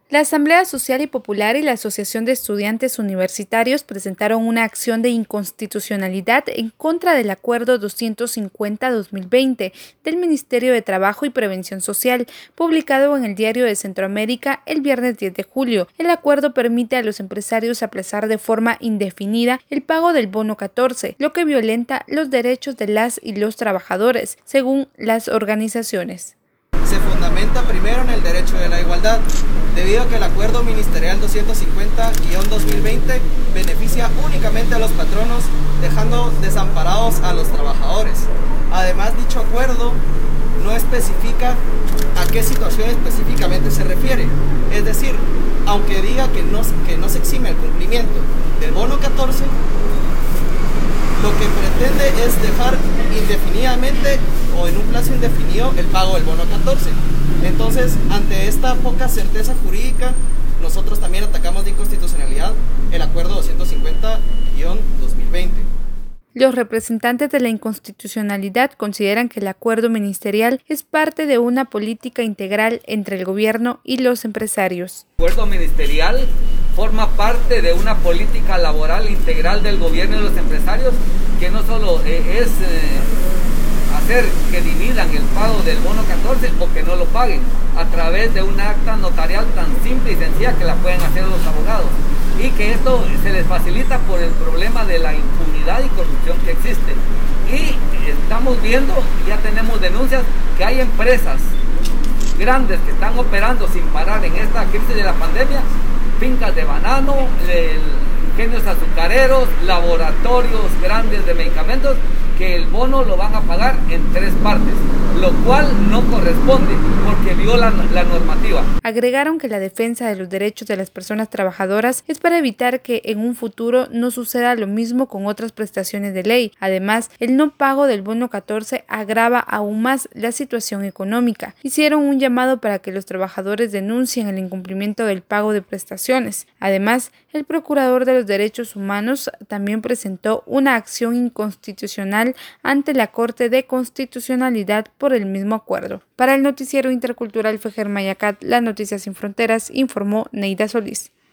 La Asamblea Social y Popular y la Asociación de Estudiantes Universitarios presentaron una acción de inconstitucionalidad en contra del Acuerdo 250-2020 del Ministerio de Trabajo y Prevención Social, publicado en el Diario de Centroamérica el viernes 10 de julio. El acuerdo permite a los empresarios aplazar de forma indefinida el pago del bono 14, lo que violenta los derechos de las y los trabajadores, según las organizaciones. Se fundamenta primero en el derecho de la igualdad, debido a que el Acuerdo Ministerial 250-2020 beneficia únicamente a los patronos, dejando desamparados a los trabajadores. Además, dicho acuerdo no especifica a qué situación específicamente se refiere. Es decir, aunque diga que no se exime el cumplimiento del bono 14, lo que pretende es dejar indefinidamente o en un plazo indefinido el pago del bono 14. Entonces, ante esta poca certeza jurídica, nosotros también atacamos de inconstitucionalidad el acuerdo 250-2020. Los representantes de la inconstitucionalidad consideran que el acuerdo ministerial es parte de una política integral entre el gobierno y los empresarios. El acuerdo ministerial forma parte de una política laboral integral del gobierno y de los empresarios, que no solo es hacer que dividan el pago del bono 14 o que no lo paguen a través de una acta notarial tan simple y sencilla que la pueden hacer los abogados, y que esto se les facilita por el problema de la impunidad y corrupción que existe. Y estamos viendo, ya tenemos denuncias, que hay empresas grandes que están operando sin parar en esta crisis de la pandemia, fincas de banano, ingenios azucareros, laboratorios grandes de medicamentos, que el bono lo van a pagar en 3 partes, lo cual no corresponde porque viola la normativa. Agregaron que la defensa de los derechos de las personas trabajadoras es para evitar que en un futuro no suceda lo mismo con otras prestaciones de ley. Además, el no pago del bono 14 agrava aún más la situación económica. Hicieron un llamado para que los trabajadores denuncien el incumplimiento del pago de prestaciones. Además, el Procurador de los Derechos Humanos también presentó una acción inconstitucional ante la Corte de Constitucionalidad por el mismo acuerdo. Para el noticiero intercultural Fejer Mayacat, Las Noticias Sin Fronteras, informó Neida Solís.